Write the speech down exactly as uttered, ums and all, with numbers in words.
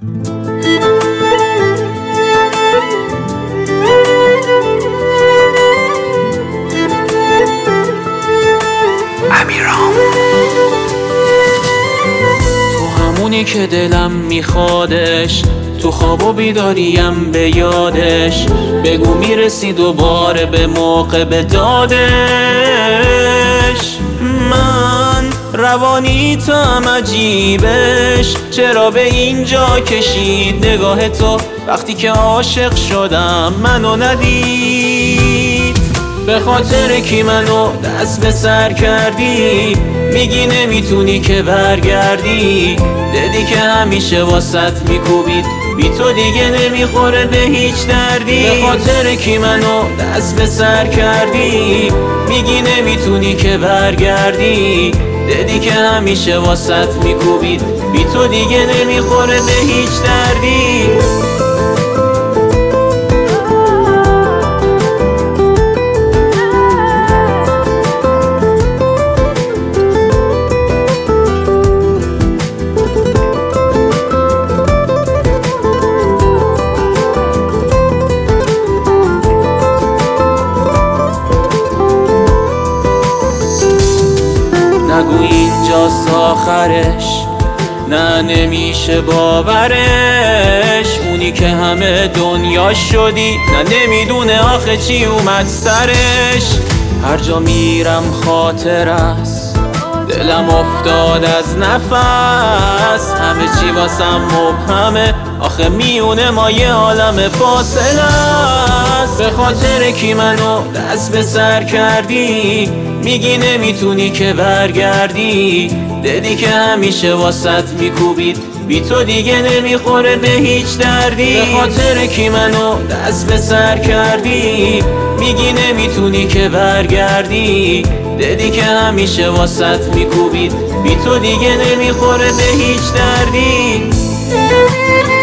تو همونی که دلم میخوادش، تو خواب و بیداریم به یادش. بگو میرسی دوباره به موقع به دادش. من روانی تو هم عجیبش، چرا به اینجا کشید نگاه تو وقتی که عاشق شدم منو ندید. به خاطر کی منو دست به سر کردی؟ میگی نمیتونی که برگردی. دیدی که همیشه واسط میکوبید، بی تو دیگه نمیخوره به هیچ دردی. به خاطر کی منو دست به سر کردی؟ میگی نمیتونی که برگردی. دیدی که همیشه واسط میکوبید، بی تو دیگه نمیخوره به هیچ دردی. نگو اینجاست آخرش، نه نمیشه باورش. اونی که همه دنیا شدی، نه نمیدونه آخه چی اومد سرش. هر جا میرم خاطر است، دلم افتاد از نفس. همه چی واسم مبهمه، آخه میونه ما یه عالم فاصله است. به خاطر کی منو دست به سر کردی؟ میگی نمیتونی که برگردی. دیدی که همیشه واسط میکوبید، بی تو دیگه نمیخوره به هیچ دردی. به خاطر کی منو دست به سر کردی؟ میگی نمیتونی که برگردی. دیدی که همیشه واسط میکوبید، بی تو دیگه نمیخوره به هیچ دردی.